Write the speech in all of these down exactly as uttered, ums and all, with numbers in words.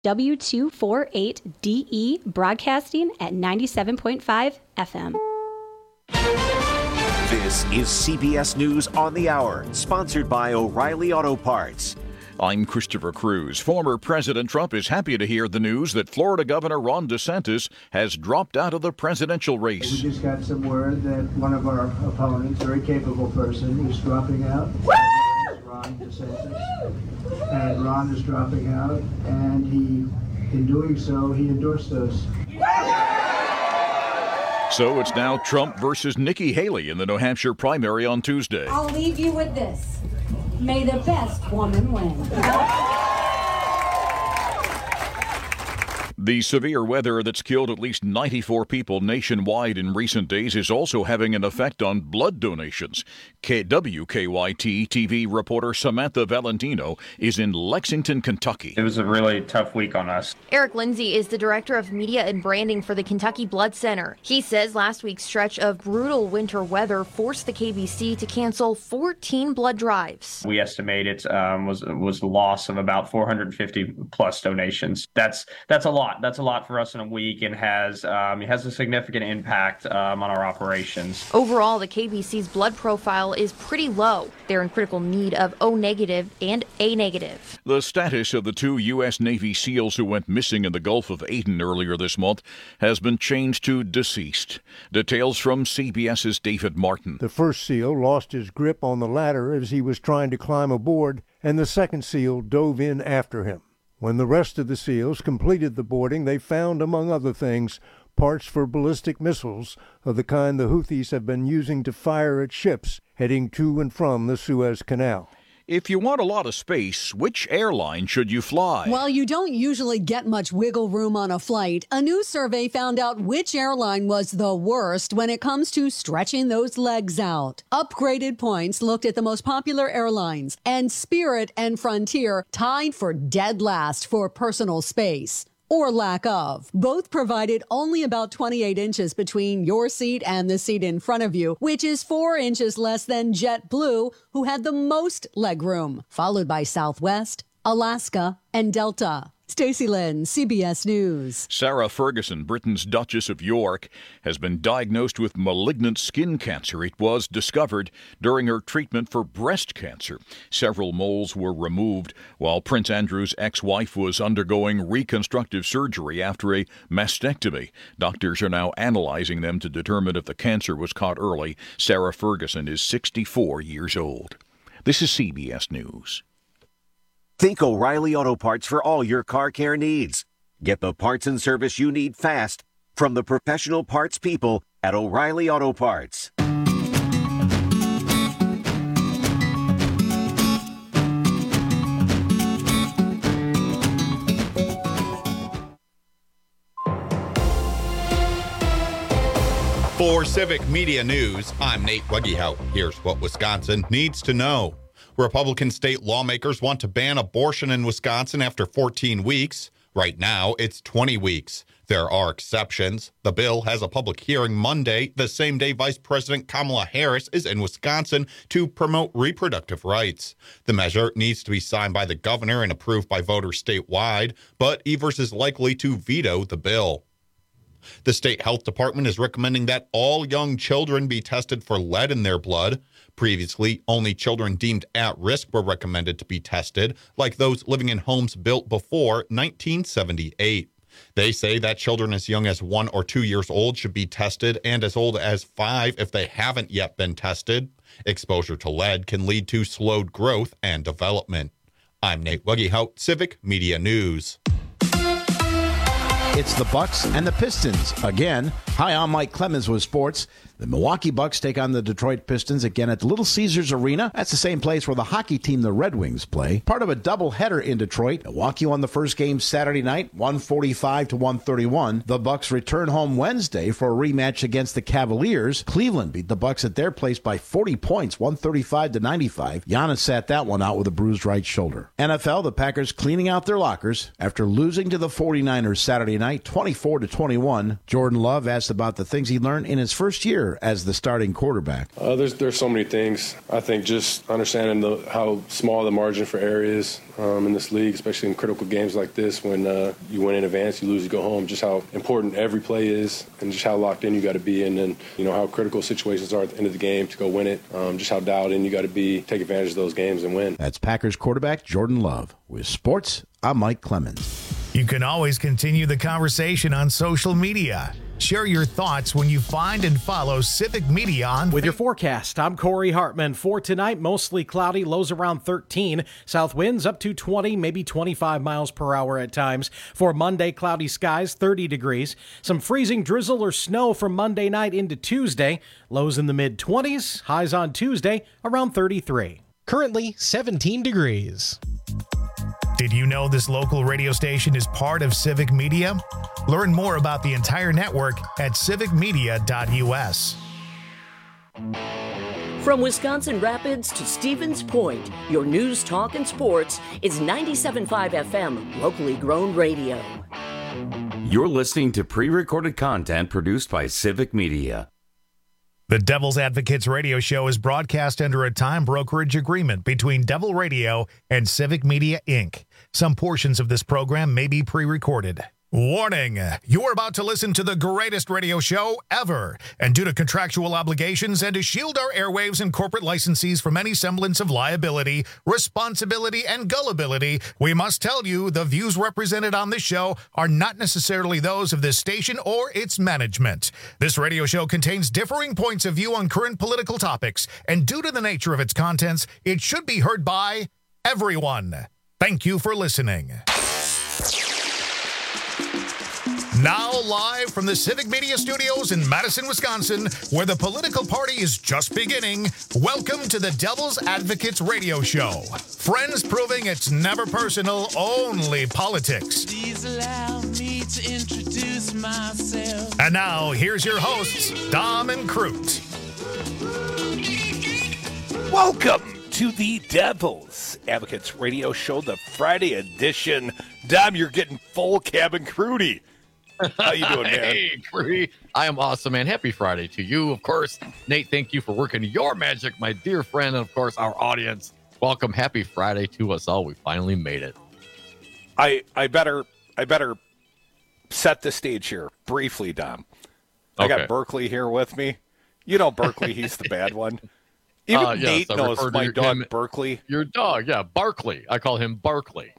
W two forty-eight D E, broadcasting at ninety-seven point five F M. This is C B S News on the Hour, sponsored by O'Reilly Auto Parts. I'm Christopher Cruz. Former President Trump is happy to hear the news that Florida Governor Ron DeSantis has dropped out of the presidential race. We just got some word that one of our opponents, a very capable person, is dropping out. Ron DeSantis. And Ron is dropping out, and he, in doing so, he endorsed us. So it's now Trump versus Nikki Haley in the New Hampshire primary on Tuesday. I'll leave you with this. May the best woman win. The severe weather that's killed at least ninety-four people nationwide in recent days is also having an effect on blood donations. K- W K Y T T V reporter Samantha Valentino is in Lexington, Kentucky. It was a really tough week on us. Eric Lindsay is the director of media and branding for the Kentucky Blood Center. He says last week's stretch of brutal winter weather forced the K B C to cancel fourteen blood drives. We estimate it um, was was a loss of about four hundred fifty plus donations. That's that's a lot. That's a lot for us in a week, and has um, it has a significant impact um, on our operations. Overall, the K B C's blood profile is pretty low. They're in critical need of O negative and A negative. The status of the two U S Navy SEALs who went missing in the Gulf of Aden earlier this month has been changed to deceased. Details from CBS's David Martin. The first SEAL lost his grip on the ladder as he was trying to climb aboard, and the second SEAL dove in after him. When the rest of the SEALs completed the boarding, they found, among other things, parts for ballistic missiles of the kind the Houthis have been using to fire at ships heading to and from the Suez Canal. If you want a lot of space, which airline should you fly? While you don't usually get much wiggle room on a flight, a new survey found out which airline was the worst when it comes to stretching those legs out. Upgraded Points looked at the most popular airlines, and Spirit and Frontier tied for dead last for personal space. Or lack of. Both provided only about twenty-eight inches between your seat and the seat in front of you, which is four inches less than JetBlue, who had the most legroom, followed by Southwest, Alaska, and Delta. Stacey Lynn, C B S News. Sarah Ferguson, Britain's Duchess of York, has been diagnosed with malignant skin cancer. It was discovered during her treatment for breast cancer. Several moles were removed while Prince Andrew's ex-wife was undergoing reconstructive surgery after a mastectomy. Doctors are now analyzing them to determine if the cancer was caught early. Sarah Ferguson is sixty-four years old. This is C B S News. Think O'Reilly Auto Parts for all your car care needs. Get the parts and service you need fast from the professional parts people at O'Reilly Auto Parts. For Civic Media News, I'm Nate Weggehout. Here's what Wisconsin needs to know. Republican state lawmakers want to ban abortion in Wisconsin after fourteen weeks. Right now, it's twenty weeks. There are exceptions. The bill has a public hearing Monday, the same day Vice President Kamala Harris is in Wisconsin to promote reproductive rights. The measure needs to be signed by the governor and approved by voters statewide, but Evers is likely to veto the bill. The state health department is recommending that all young children be tested for lead in their blood. Previously, only children deemed at risk were recommended to be tested, like those living in homes built before nineteen seventy-eight. They say that children as young as one or two years old should be tested, and as old as five if they haven't yet been tested. Exposure to lead can lead to slowed growth and development. I'm Nate Weggehout, Civic Media News. It's the Bucks and the Pistons again. Hi, I'm Mike Clemens with sports. The Milwaukee Bucks take on the Detroit Pistons again at the Little Caesars Arena. That's the same place where the hockey team, the Red Wings, play. Part of a doubleheader in Detroit. Milwaukee won the first game Saturday night, one forty-five to one thirty-one. The Bucks return home Wednesday for a rematch against the Cavaliers. Cleveland beat the Bucks at their place by forty points, one thirty-five to ninety-five. Giannis sat that one out with a bruised right shoulder. N F L, the Packers cleaning out their lockers after losing to the forty-niners Saturday night, twenty-four to twenty-one. Jordan Love asked about the things he learned in his first year better as the starting quarterback? Uh, there's there's so many things. I think just understanding the, how small the margin for error is um, in this league, especially in critical games like this, when uh, you win in advance, you lose, you go home. Just how important every play is, and just how locked in you got to be, and then you know how critical situations are at the end of the game to go win it. Um, just how dialed in you got to be, take advantage of those games and win. That's Packers quarterback Jordan Love. With sports, I'm Mike Clemens. You can always continue the conversation on social media. Share your thoughts when you find and follow Civic Media on With your forecast, I'm Corey Hartman. For tonight, mostly cloudy, lows around thirteen. South winds up to twenty, maybe twenty-five miles per hour at times. For Monday, cloudy skies, thirty degrees. Some freezing drizzle or snow from Monday night into Tuesday. Lows in the mid-twenties, highs on Tuesday around thirty-three. Currently seventeen degrees. Did you know this local radio station is part of Civic Media? Learn more about the entire network at civic media dot u s. From Wisconsin Rapids to Stevens Point, your news, talk, and sports is ninety-seven point five F M, locally grown radio. You're listening to pre-recorded content produced by Civic Media. The Devil's Advocates radio show is broadcast under a time brokerage agreement between Devil Radio and Civic Media, Incorporated. Some portions of this program may be pre-recorded. Warning, you're about to listen to the greatest radio show ever. And due to contractual obligations and to shield our airwaves and corporate licensees from any semblance of liability, responsibility, and gullibility, we must tell you the views represented on this show are not necessarily those of this station or its management. This radio show contains differing points of view on current political topics, and due to the nature of its contents, it should be heard by everyone. Thank you for listening. Now live from the Civic Media Studios in Madison, Wisconsin, where the political party is just beginning, welcome to the Devil's Advocates radio show. Friends proving it's never personal, only politics. Please allow me to introduce myself. And now, here's your hosts, Dom and Crute. Welcome to the Devil's Advocates radio show, the Friday edition. Dom, you're getting full cabin Crudy. How you doing, man? Hey, Cree. I am awesome, man. Happy Friday to you, of course. Nate, thank you for working your magic, my dear friend, and, of course, our audience. Welcome. Happy Friday to us all. We finally made it. I I better I better set the stage here briefly, Dom. I Okay. got Berkeley here with me. You know Berkeley, he's the bad one. Even Uh, yes, Nate I knows refer to my dog him- Berkeley. Your dog, yeah, Barkley. I call him Barkley.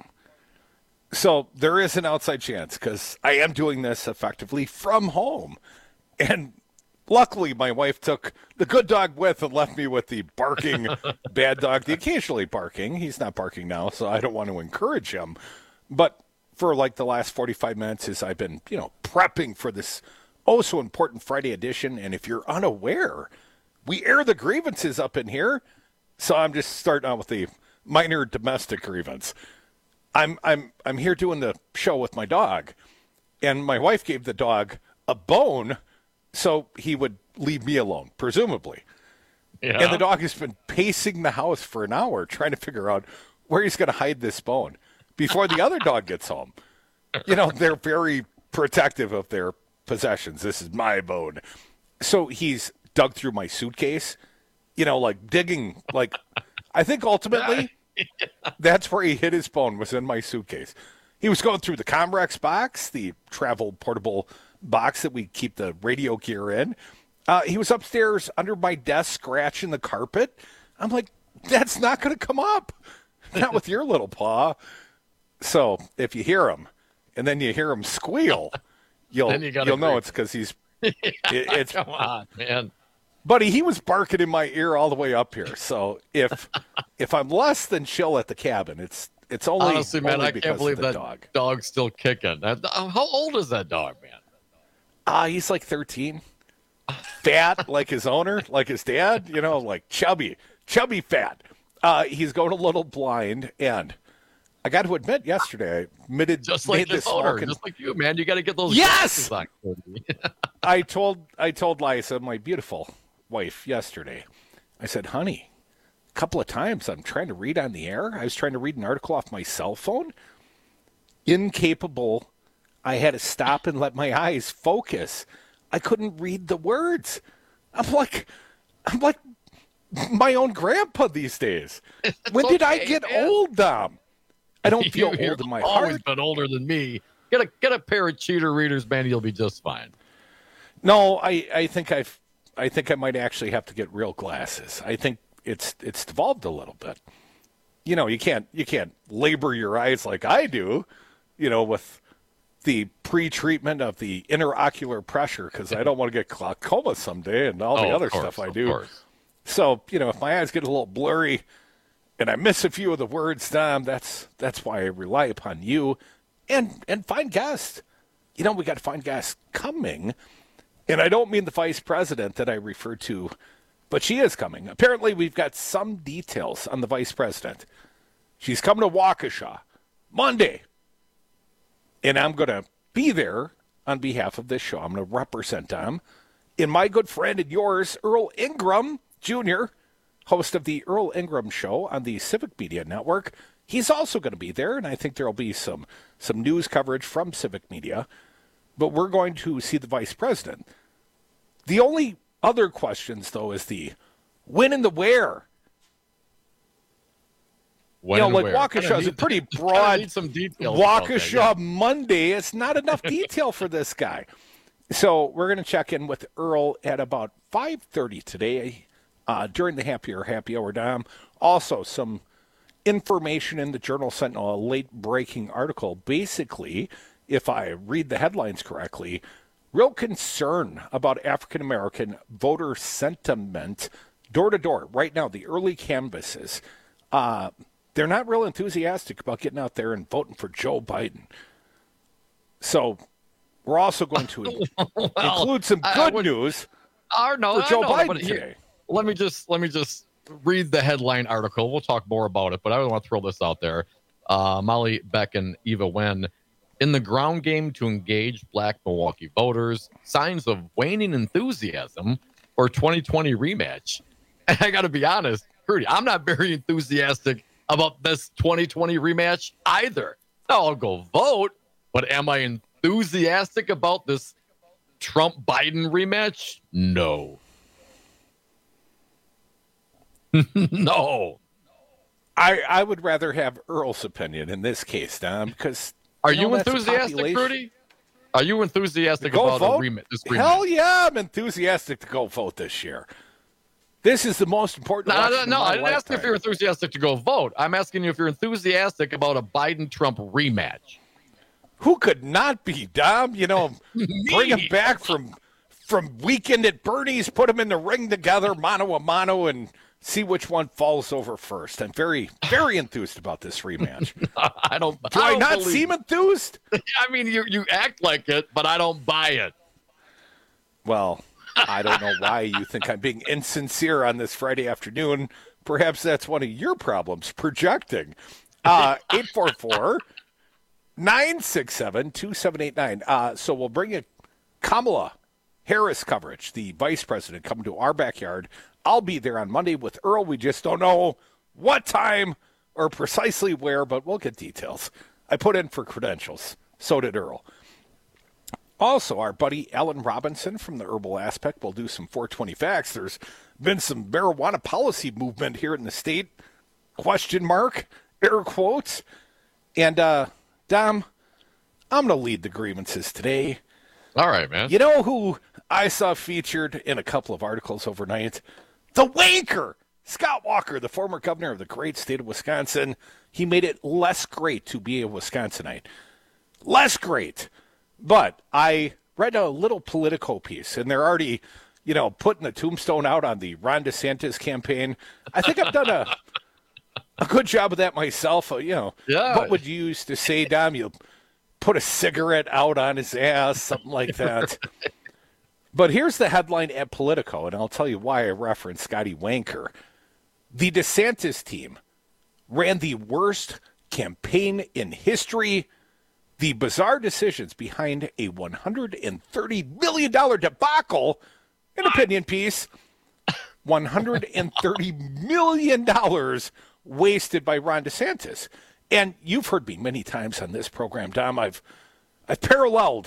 So there is an outside chance because I am doing this effectively from home. And luckily, my wife took the good dog with and left me with the barking bad dog, the occasionally barking. He's not barking now, so I don't want to encourage him. But for like the last forty-five minutes as I've been, you know, prepping for this oh so important Friday edition. And if you're unaware, we air the grievances up in here. So I'm just starting out with the minor domestic grievance. I'm I'm I'm here doing the show with my dog, and my wife gave the dog a bone so he would leave me alone, presumably. Yeah. And the dog has been pacing the house for an hour trying to figure out where he's going to hide this bone before the other dog gets home. You know, they're very protective of their possessions. This is my bone. So he's dug through my suitcase, you know, like digging, like, I think ultimately... That's where he hid his bone, was in my suitcase. He was going through the Comrex box, the travel portable box that we keep the radio gear in. Uh, he was upstairs under my desk scratching the carpet. I'm like, that's not going to come up. Not with your little paw. So if you hear him and then you hear him squeal, you'll, Then you gotta you'll know agree. it's because he's... it, it's, Come on, man. Buddy, he was barking in my ear all the way up here. So if if I'm less than chill at the cabin, it's it's only, Honestly, man, only I because can't believe of the that dog. dog's still kicking. That- How old is that dog, man? Ah, uh, he's like thirteen. Fat, like his owner, like his dad, you know, like chubby, chubby fat. Uh, he's going a little blind, and I got to admit, yesterday I admitted, Just made like his this owner, smoking- just like you, man. You got to get those Yes! glasses on. I told I told Liza, my beautiful wife, yesterday. I said, honey, a couple of times I'm trying to read on the air. I was trying to read an article off my cell phone. Incapable. I had to stop and let my eyes focus. I couldn't read the words. I'm like, I'm like my own grandpa these days. It's when did okay, I get man. old, Dom? I don't feel You're old in my always heart. been older than me. Get a get a pair of cheater readers, man. You'll be just fine. No, I, I think I've I think I might actually have to get real glasses. I think it's it's devolved a little bit. You know, you can't you can't labor your eyes like I do, you know, with the pre-treatment of the interocular pressure because I don't want to get glaucoma someday and all the Oh, other of course, stuff I of do. course. So, you know, if my eyes get a little blurry and I miss a few of the words, Dom, that's that's why I rely upon you and and find guests. You know, we got to find guests coming. And I don't mean the vice president that I referred to, but she is coming. Apparently, we've got some details on the vice president. She's coming to Waukesha Monday. And I'm going to be there on behalf of this show. I'm going to represent them. And my good friend and yours, Earl Ingram Junior, host of the Earl Ingram Show on the Civic Media Network, he's also going to be there. And I think there will be some, some news coverage from Civic Media. But we're going to see the vice president. The only other questions, though, is the when and the where. When you know, and like where? Waukesha is a Need- pretty kinda broad. need some details about that, Waukesha yeah. Monday. It's not enough detail for this guy. So we're going to check in with Earl at about five thirty today uh, during the Happy Hour Happy Hour, Dom. Also, some information in the Journal Sentinel, a late-breaking article. Basically, if I read the headlines correctly, real concern about African-American voter sentiment door-to-door. Right now, the early canvasses, uh, they're not real enthusiastic about getting out there and voting for Joe Biden. So we're also going to Well, include some I- good I would- news Oh, no, for I Joe know, Biden but here- today. Let me just let me just read the headline article. We'll talk more about it, but I want to throw this out there. Uh, Molly Beck and Eva Wen, in the ground game to engage Black Milwaukee voters, signs of waning enthusiasm for twenty twenty rematch. And I got to be honest, Rudy, I'm not very enthusiastic about this twenty twenty rematch either. Now, I'll go vote, but am I enthusiastic about this Trump-Biden rematch? No. No. I, I would rather have Earl's opinion in this case, Don, because Are you you, know, that's a enthusiastic, population- Rudy? Are you enthusiastic Go about vote? a rematch? This rematch? Hell yeah, I'm enthusiastic to go vote this year. This is the most important No, no, election no, of my I didn't ask you if lifetime. you're enthusiastic to go vote. I'm asking you if you're enthusiastic about a Biden-Trump rematch. Who could not be, Dom? You know, bring him back from from Weekend at Bernie's, put them in the ring together, mano a mano, and see which one falls over first. I'm very, very enthused about this rematch. I don't. Do I, don't not believe- seem enthused? I mean, you you act like it, but I don't buy it. Well, I don't know why you think I'm being insincere on this Friday afternoon. Perhaps that's one of your problems, projecting. Uh, eight four four, nine six seven, two seven eight nine. Uh, so we'll bring you Kamala Harris coverage, the vice president, coming to our backyard. I'll be there on Monday with Earl. We just don't know what time or precisely where, but we'll get details. I put in for credentials. So did Earl. Also, our buddy Alan Robinson from the Herbal Aspect will do some four twenty facts. There's been some marijuana policy movement here in the state. Question mark, air quotes. And, uh, Dom, I'm going to lead the grievances today. All right, man. You know who I saw featured in a couple of articles overnight? The wanker! Scott Walker, the former governor of the great state of Wisconsin. He made it less great to be a Wisconsinite. Less great. But I read a little Politico piece, and they're already, you know, putting the tombstone out on the Ron DeSantis campaign. I think I've done a a good job of that myself. Uh, you know, Yeah. what would you used to say, Dom? You put a cigarette out on his ass, something like that. But here's the headline at Politico, and I'll tell you why I referenced Scotty Wanker. The DeSantis team ran the worst campaign in history. The bizarre decisions behind a one hundred thirty million dollars debacle, an opinion piece, one hundred thirty million dollars wasted by Ron DeSantis. And you've heard me many times on this program, Dom. I've, I've paralleled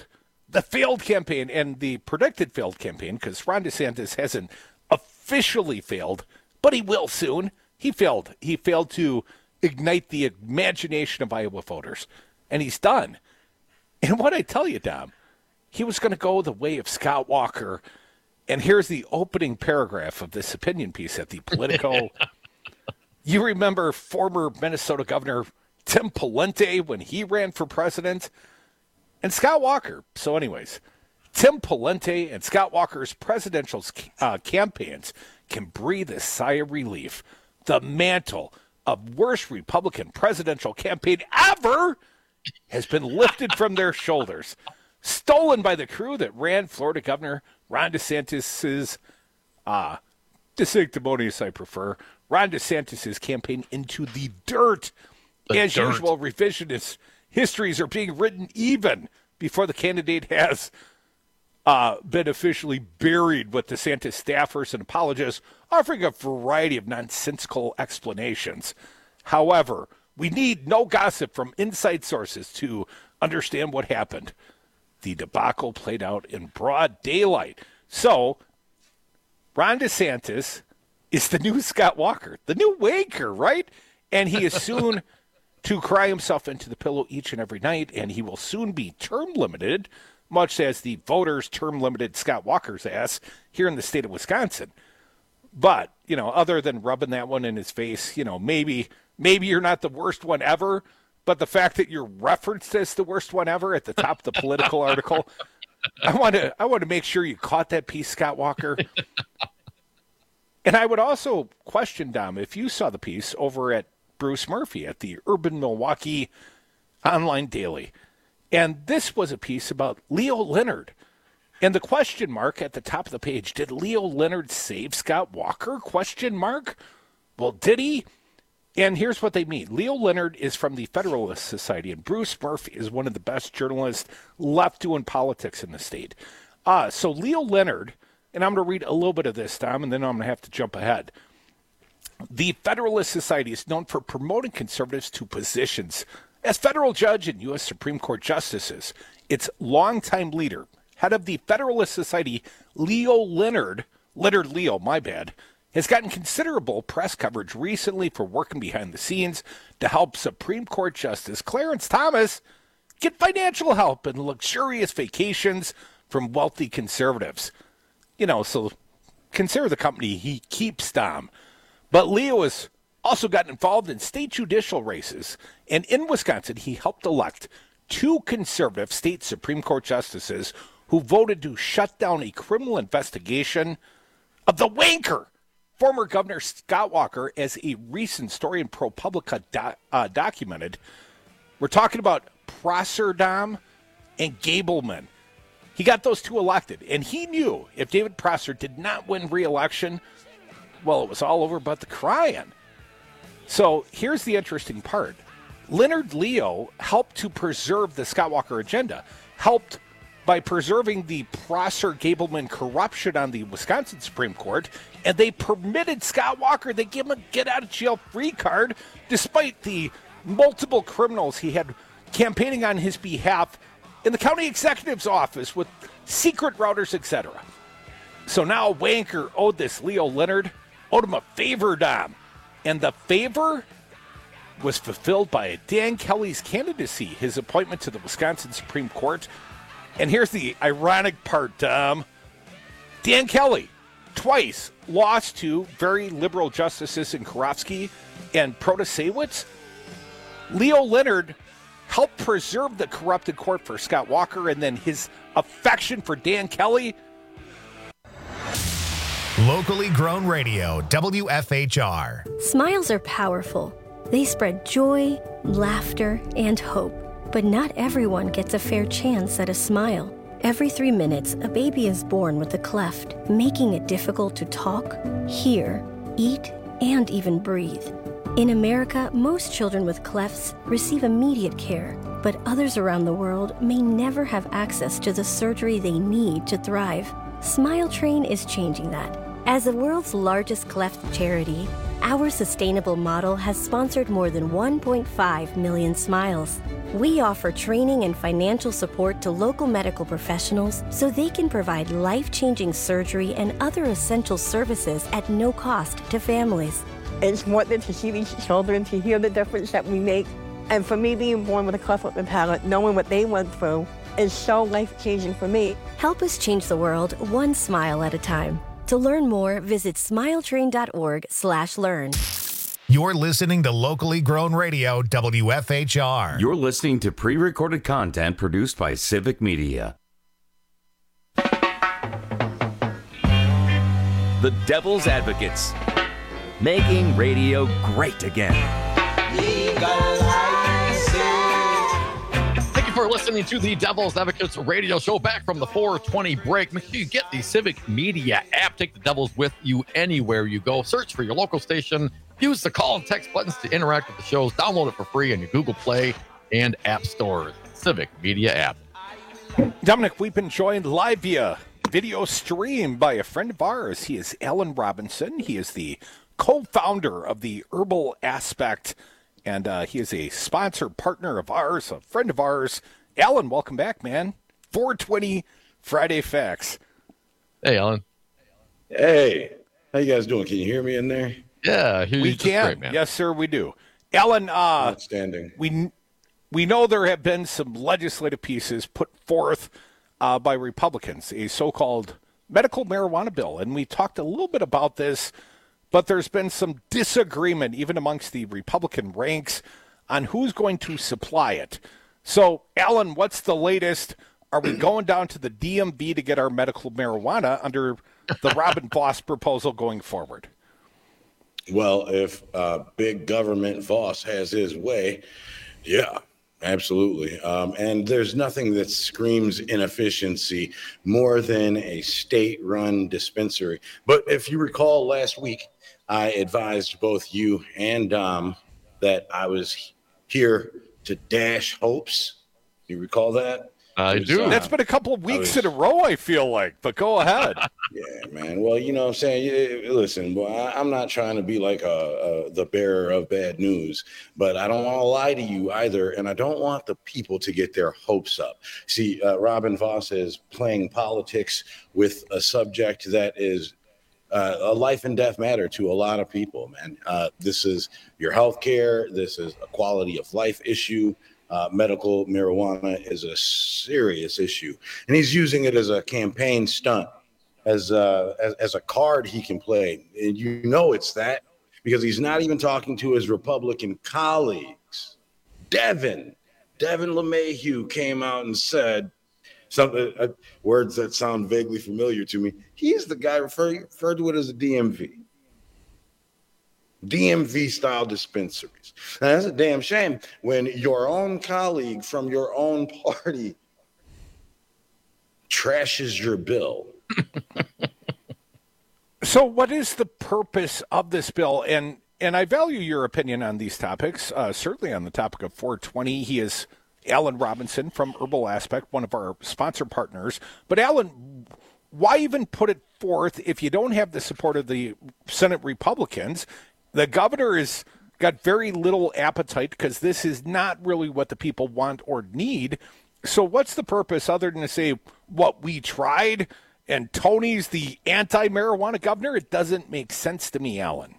the failed campaign and the predicted failed campaign, because Ron DeSantis hasn't officially failed, but he will soon. He failed. He failed to ignite the imagination of Iowa voters, and he's done. And what I tell you, Dom, he was going to go the way of Scott Walker. And here's the opening paragraph of this opinion piece at the Politico. You remember former Minnesota Governor Tim Pawlenty when he ran for president? And Scott Walker. So anyways, Tim Pawlenty and Scott Walker's presidential uh, campaigns can breathe a sigh of relief. The mantle of worst Republican presidential campaign ever has been lifted from their shoulders, stolen by the crew that ran Florida Governor Ron DeSantis's, uh, DeSanctimonious I prefer, Ron DeSantis's campaign into the dirt. The As dirt. usual, revisionist histories are being written even before the candidate has uh, been officially buried, with DeSantis staffers and apologists offering a variety of nonsensical explanations. However, we need no gossip from inside sources to understand what happened. The debacle played out in broad daylight. So, Ron DeSantis is the new Scott Walker, the new wanker, right? And he is soon to cry himself into the pillow each and every night, and he will soon be term limited, much as the voters term limited Scott Walker's ass here in the state of Wisconsin. But, you know, other than rubbing that one in his face, you know, maybe maybe you're not the worst one ever, but the fact that you're referenced as the worst one ever at the top of the Political article, I want to I want to make sure you caught that piece, Scott Walker. And I would also question, Dom, if you saw the piece over at Bruce Murphy at the Urban Milwaukee Online Daily. And this was a piece about Leo Leonard. And the question mark at the top of the page, did Leo Leonard save Scott Walker? Question mark. Well, did he? And here's what they mean. Leo Leonard is from the Federalist Society, and Bruce Murphy is one of the best journalists left doing politics in the state. Uh, so Leo Leonard, and I'm going to read a little bit of this, Tom, and then I'm going to have to jump ahead. The Federalist Society is known for promoting conservatives to positions as federal judge and U S Supreme Court justices. Its longtime leader, head of the Federalist Society, Leo Leonard, Leonard Leo, my bad, has gotten considerable press coverage recently for working behind the scenes to help Supreme Court Justice Clarence Thomas get financial help and luxurious vacations from wealthy conservatives. You know, so consider the company he keeps, Tom. But Leo has also gotten involved in state judicial races, and in Wisconsin, he helped elect two conservative state Supreme Court justices who voted to shut down a criminal investigation of the wanker, former Governor Scott Walker, as a recent story in ProPublica do- uh, documented. We're talking about Prosser, Dom, and Gableman. He got those two elected, and he knew if David Prosser did not win re-election, well, it was all over but the crying. So here's the interesting part. Leonard Leo helped to preserve the Scott Walker agenda, helped by preserving the Prosser-Gableman corruption on the Wisconsin Supreme Court, and they permitted Scott Walker, they gave him a get-out-of-jail-free card, despite the multiple criminals he had campaigning on his behalf in the county executive's office with secret routers, et cetera. So now Wanker owed this Leo Leonard, owed him a favor, Dom. And the favor was fulfilled by Dan Kelly's candidacy, his appointment to the Wisconsin Supreme Court. And here's the ironic part, Dom. Dan Kelly twice lost to very liberal justices in Karofsky and Protasewicz. Leo Leonard helped preserve the corrupted court for Scott Walker, and then his affection for Dan Kelly. Locally grown radio, W F H R. Smiles are powerful. They spread joy, laughter, and hope. But not everyone gets a fair chance at a smile. Every three minutes, a baby is born with a cleft, making it difficult to talk, hear, eat, and even breathe. In America, most children with clefts receive immediate care, but others around the world may never have access to the surgery they need to thrive. Smile Train is changing that. As the world's largest cleft charity, our sustainable model has sponsored more than one point five million smiles. We offer training and financial support to local medical professionals so they can provide life-changing surgery and other essential services at no cost to families. It's worth it to see these children, to hear the difference that we make. And for me, being born with a cleft lip and palate, knowing what they went through, is so life-changing for me. Help us change the world one smile at a time. To learn more, visit smiletrain.org slash learn. You're listening to locally grown radio, W F H R. You're listening to pre-recorded content produced by Civic Media. The Devil's Advocates, making radio great again. Thank you for listening to the Devil's Advocates radio show. Back from the four twenty break. Make sure you get the Civic Media app. Take the Devils with you anywhere you go. Search for your local station. Use the call and text buttons to interact with the shows. Download it for free on your Google Play and App Stores. Civic Media app. Dominic, we've been joined live via video stream by a friend of ours. He is Alan Robinson. He is the co-founder of the Herbal Aspect, and uh, he is a sponsor partner of ours, a friend of ours. Alan, welcome back, man. four twenty Friday Facts. Hey, Alan. Hey, how you guys doing? Can you hear me in there? Yeah, we can. Great, man. Yes, sir, we do. Alan, uh, outstanding. We we know there have been some legislative pieces put forth uh, by Republicans, a so-called medical marijuana bill, and we talked a little bit about this, but there's been some disagreement even amongst the Republican ranks on who's going to supply it. So, Alan, what's the latest? Are we going down to the D M V to get our medical marijuana under the Robin Voss proposal going forward? Well, if uh, big government Voss has his way, yeah, absolutely. Um, and there's nothing that screams inefficiency more than a state-run dispensary. But if you recall last week, I advised both you and Dom that I was here to dash hopes. Do you recall that? I do. Uh, That's been a couple of weeks was, in a row, I feel like, but go ahead. Yeah, man. Well, you know what I'm saying? Listen, boy, I'm not trying to be like a, a, the bearer of bad news, but I don't want to lie to you either, and I don't want the people to get their hopes up. See, uh, Robin Voss is playing politics with a subject that is uh, a life and death matter to a lot of people, man. Uh, this is your health care. This is a quality of life issue. Uh, medical marijuana is a serious issue, and he's using it as a campaign stunt, as a, as, as a card he can play. And you know it's that because he's not even talking to his Republican colleagues. Devin, Devin LeMahieu came out and said something, uh, words that sound vaguely familiar to me. He's the guy referred, referred to it as a D M V. D M V-style dispensaries. Now, that's a damn shame when your own colleague from your own party trashes your bill. So what is the purpose of this bill? And and I value your opinion on these topics, uh, certainly on the topic of four twenty. He is Alan Robinson from Herbal Aspect, one of our sponsor partners. But, Alan, why even put it forth if you don't have the support of the Senate Republicans? The governor has got very little appetite because this is not really what the people want or need. So what's the purpose other than to say, what, we tried and Tony's the anti-marijuana governor? It doesn't make sense to me, Alan.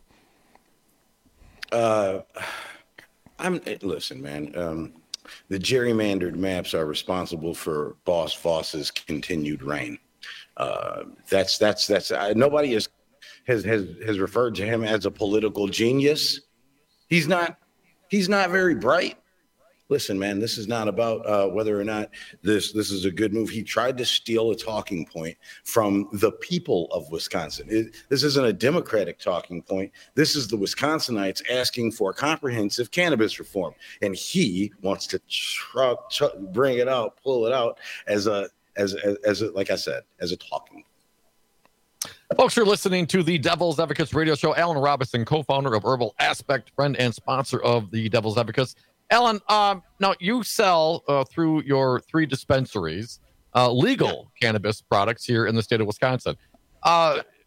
Uh, I'm listen, man. Um, the gerrymandered maps are responsible for Boss Voss's continued reign. Uh, that's that's that's uh, nobody is. Has, has has referred to him as a political genius. He's not he's not very bright. Listen, man, this is not about uh, whether or not this this is a good move. He tried to steal a talking point from the people of Wisconsin. It, this isn't a Democratic talking point. This is the Wisconsinites asking for comprehensive cannabis reform, and he wants to tr- tr- bring it out, pull it out as a as as, as a, like I said, as a talking point. Folks, you're listening to the Devil's Advocates radio show. Alan Robinson, co-founder of Herbal Aspect, friend and sponsor of the Devil's Advocates. Alan, um, now you sell uh, through your three dispensaries uh, legal cannabis products here in the state of Wisconsin. Uh,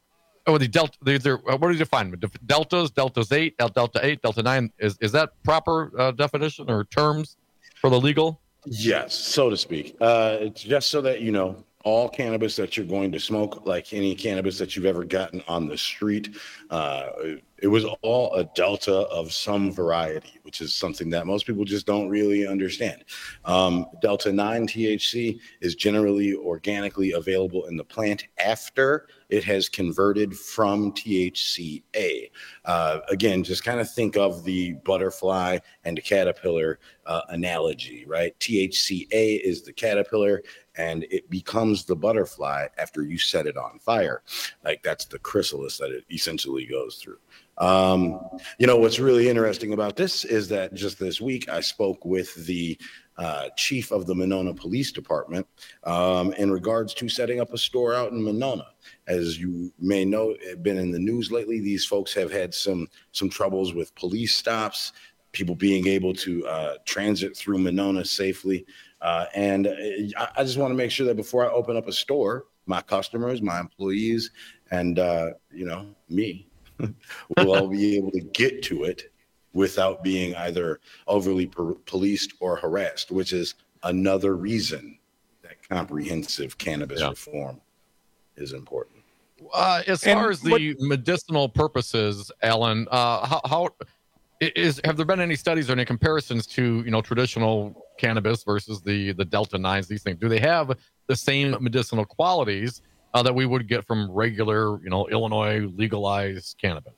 Oh, the delta. These are, what do you define? Deltas, deltas eight, delta eight, delta nine. Is is that proper uh, definition or terms for the legal? Yes, so to speak. Uh, it's just so that you know, all cannabis that you're going to smoke, like any cannabis that you've ever gotten on the street, uh, it was all a delta of some variety, which is something that most people just don't really understand. Um, delta nine T H C is generally organically available in the plant after it has converted from T H C A. Uh, again, just kind of think of the butterfly and caterpillar uh, analogy, right? T H C A is the caterpillar, and it becomes the butterfly after you set it on fire. Like, that's the chrysalis that it essentially goes through. Um, you know, what's really interesting about this is that just this week I spoke with the uh, chief of the Monona Police Department um, in regards to setting up a store out in Monona. As you may know, it's been in the news lately, these folks have had some some troubles with police stops, people being able to uh, transit through Monona safely. Uh, and I, I just want to make sure that before I open up a store, my customers, my employees, and, uh, you know, me, will all be able to get to it without being either overly per- policed or harassed, which is another reason that comprehensive cannabis yeah. reform is important. Uh, as And far as the what- medicinal purposes, Alan, uh, how, how is have there been any studies or any comparisons to you know traditional cannabis versus the the Delta nines? These things, do they have the same medicinal qualities uh, that we would get from regular, you know, Illinois legalized cannabis?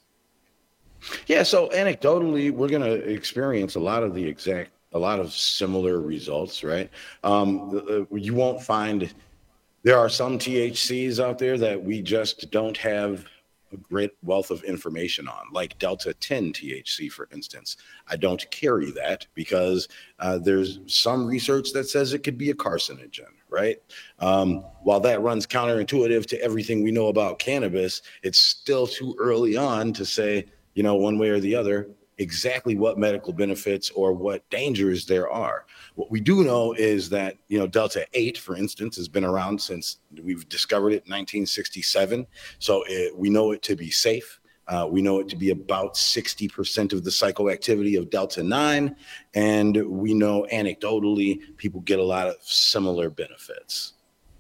Yeah, so anecdotally, we're going to experience a lot of the exact, a lot of similar results, right? Um, the, the, you won't find, there are some T H Cs out there that we just don't have a great wealth of information on, like Delta ten T H C, for instance. I don't carry that because uh, there's some research that says it could be a carcinogen, right? Um, while that runs counterintuitive to everything we know about cannabis, it's still too early on to say, you know, one way or the other, exactly what medical benefits or what dangers there are. What we do know is that, you know, Delta eight, for instance, has been around since we've discovered it in nineteen sixty-seven. So it, we know it to be safe. Uh, we know it to be about sixty percent of the psychoactivity of Delta nine. And we know anecdotally people get a lot of similar benefits.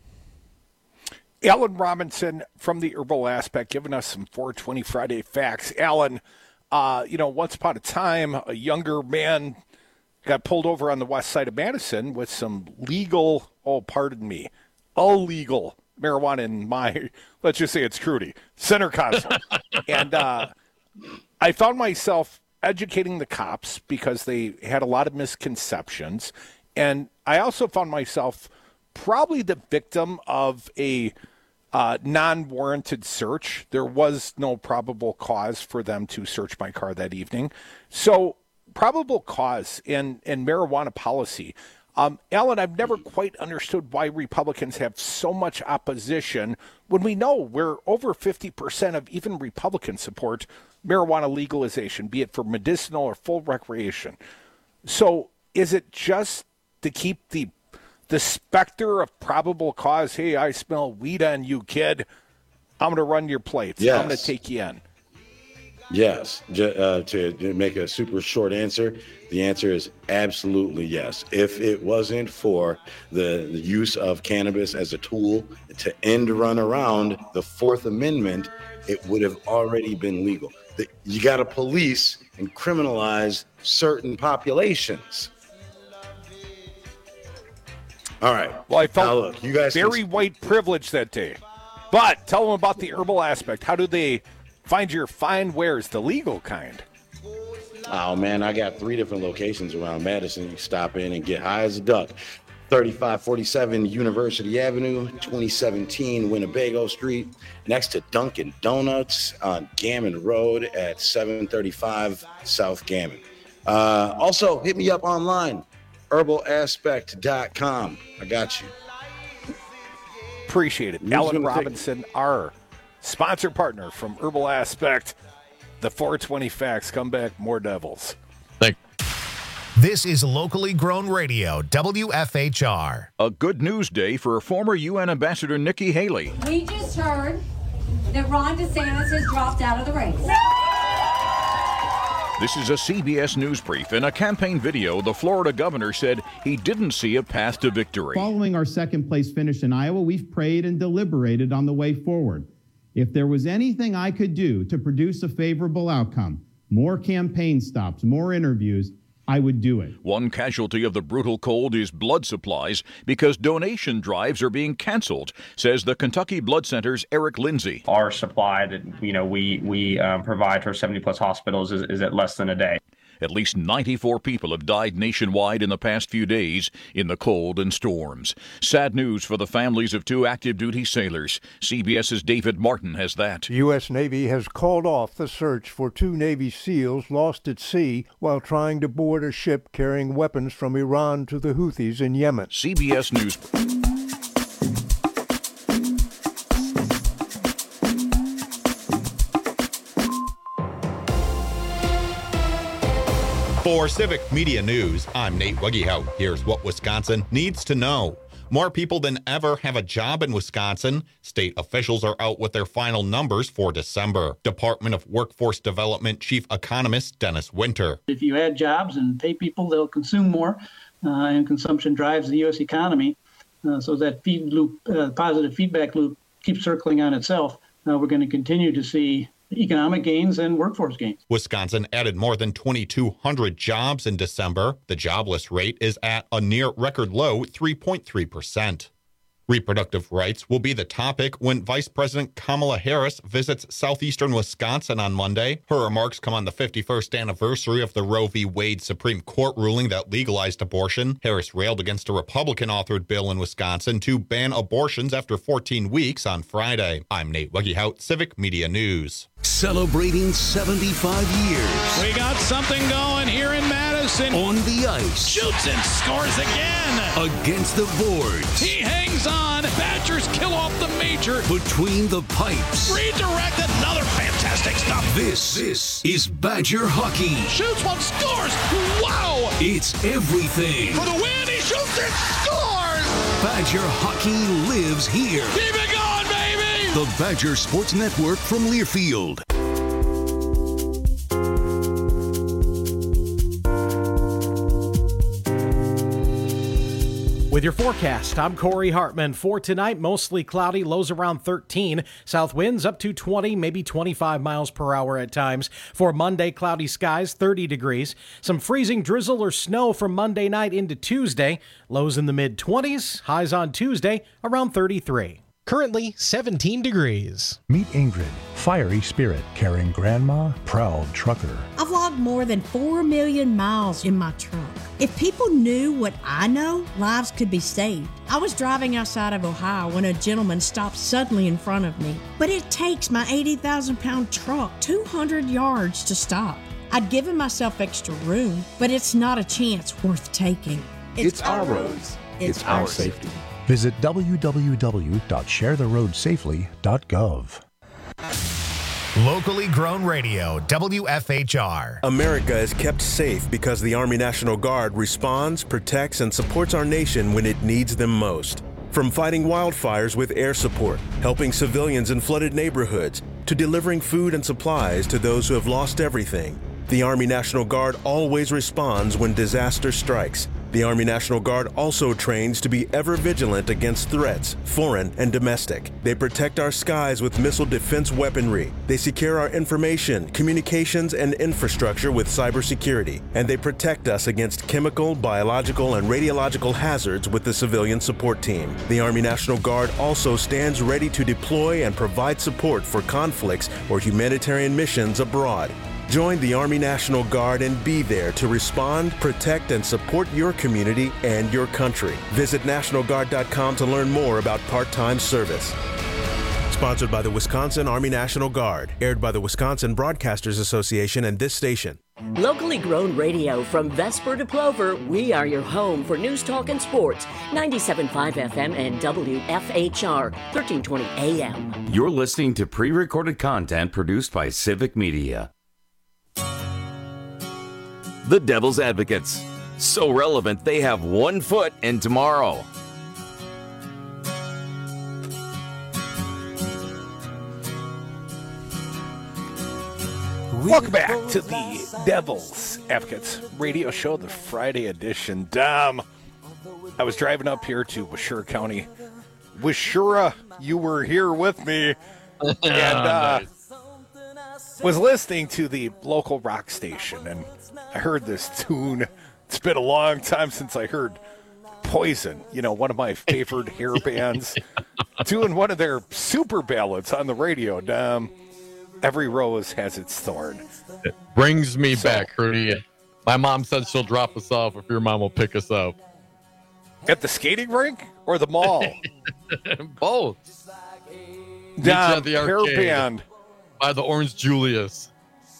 Alan Robinson from the Herbal Aspect giving us some four twenty Friday facts. Alan, uh, you know, once upon a time, a younger man got pulled over on the west side of Madison with some legal, oh, pardon me, illegal marijuana in my, let's just say it's Trudy, center console. and uh, I found myself educating the cops because they had a lot of misconceptions. And I also found myself probably the victim of a uh, non-warranted search. There was no probable cause for them to search my car that evening. So probable cause and, and marijuana policy. Um, Alan, I've never quite understood why Republicans have so much opposition when we know we're over fifty percent of even Republicans support marijuana legalization, be it for medicinal or full recreation. So is it just to keep the the specter of probable cause? Hey, I smell weed on you, kid. I'm going to run your plates. Yes. I'm going to take you in. Yes. Uh, to, to make a super short answer, the answer is absolutely yes. If it wasn't for the, the use of cannabis as a tool to end run around the Fourth Amendment, it would have already been legal. The, you got to police and criminalize certain populations. All right. Well, I felt now look, you guys very can... white privilege that day. But tell them about the Herbal Aspect. How do they find your fine wares, the legal kind? Oh, man, I got three different locations around Madison. You can stop in and get high as a duck. thirty-five forty-seven University Avenue, twenty seventeen Winnebago Street, next to Dunkin' Donuts on Gammon Road at seven thirty-five South Gammon. Uh, also, hit me up online, herbal aspect dot com. I got you. Appreciate it. Who's Alan gonna Robinson, take... our sponsor partner from Herbal Aspect. The four twenty Facts. Come back, more Devils. Thank This is locally grown radio, W F H R. A good news day for former U N Ambassador Nikki Haley. We just heard that Ron DeSantis has dropped out of the race. This is a C B S News brief. In a campaign video, the Florida governor said he didn't see a path to victory. Following our second place finish in Iowa, we've prayed and deliberated on the way forward. If there was anything I could do to produce a favorable outcome, more campaign stops, more interviews, I would do it. One casualty of the brutal cold is blood supplies because donation drives are being canceled, says the Kentucky Blood Center's Eric Lindsay. Our supply that you know we we um, provide for seventy plus hospitals is, is at less than a day. At least ninety-four people have died nationwide in the past few days in the cold and storms. Sad news for the families of two active duty sailors. CBS's David Martin has that. The U S Navy has called off the search for two Navy SEALs lost at sea while trying to board a ship carrying weapons from Iran to the Houthis in Yemen. C B S News. For Civic Media News, I'm Nate Wuggyhout. Here's what Wisconsin needs to know. More people than ever have a job in Wisconsin. State officials are out with their final numbers for December. Department of Workforce Development Chief Economist Dennis Winter. If you add jobs and pay people, they'll consume more, uh, and consumption drives the U S economy. Uh, so that feed loop, uh, positive feedback loop keeps circling on itself. Uh, we're going to continue to see economic gains and workforce gains. Wisconsin added more than twenty-two hundred jobs in December. The jobless rate is at a near record low three point three percent. Reproductive rights will be the topic when Vice President Kamala Harris visits southeastern Wisconsin on Monday. Her remarks come on the fifty-first anniversary of the Roe v. Wade Supreme Court ruling that legalized abortion. Harris railed against a Republican-authored bill in Wisconsin to ban abortions after fourteen weeks on Friday. I'm Nate Wuggyhout, Civic Media News. Celebrating seventy-five years. We got something going here in Madison. On the ice. Shoots and scores again. Against the boards. He hangs on. Badgers kill off the major. Between the pipes. Redirect, another fantastic stop. This, this is Badger hockey. Shoots one, scores. Wow. It's everything. For the win, he shoots and scores. Badger hockey lives here. Keep it going, baby. The Badger Sports Network from Learfield. With your forecast, I'm Corey Hartman. For tonight, mostly cloudy, lows around thirteen. South winds up to twenty, maybe twenty-five miles per hour at times. For Monday, cloudy skies, thirty degrees. Some freezing drizzle or snow from Monday night into Tuesday. Lows in the mid-twenties, highs on Tuesday around thirty-three. Currently seventeen degrees. Meet Ingrid, fiery spirit, carrying grandma, proud trucker. I've logged more than four million miles in my truck. If people knew what I know, lives could be saved. I was driving outside of Ohio when a gentleman stopped suddenly in front of me. But it takes my eighty thousand pound truck two hundred yards to stop. I'd given myself extra room, but it's not a chance worth taking. It's, it's our roads. It's, it's our safety. safety. Visit w w w dot share the road safely dot gov. Locally grown radio, W F H R. America is kept safe because the Army National Guard responds, protects, and supports our nation when it needs them most. From fighting wildfires with air support, helping civilians in flooded neighborhoods, to delivering food and supplies to those who have lost everything, the Army National Guard always responds when disaster strikes. The Army National Guard also trains to be ever vigilant against threats, foreign and domestic. They protect our skies with missile defense weaponry. They secure our information, communications, and infrastructure with cybersecurity. And they protect us against chemical, biological, and radiological hazards with the civilian support team. The Army National Guard also stands ready to deploy and provide support for conflicts or humanitarian missions abroad. Join the Army National Guard and be there to respond, protect, and support your community and your country. Visit national guard dot com to learn more about part-time service. Sponsored by the Wisconsin Army National Guard. Aired by the Wisconsin Broadcasters Association and this station. Locally grown radio from Vesper to Plover, we are your home for news, talk, and sports. ninety-seven point five F M and W F H R, thirteen twenty A M. You're listening to pre-recorded content produced by Civic Media. The Devil's Advocates. So relevant, they have one foot in tomorrow. Welcome back to the Devil's Advocates radio show, the Friday edition. Dom, I was driving up here to Washura County. Washura, you were here with me, and uh, was listening to the local rock station, and I heard this tune. It's been a long time since I heard Poison, you know, one of my favorite hair bands, doing one of their super ballads on the radio. Dom, every rose has its thorn. It brings me So- back, Rudy. My mom said she'll drop us off if your mom will pick us up. At the skating rink or the mall? Both. Meet you Dom, at the hair arcade band. by the Orange Julius.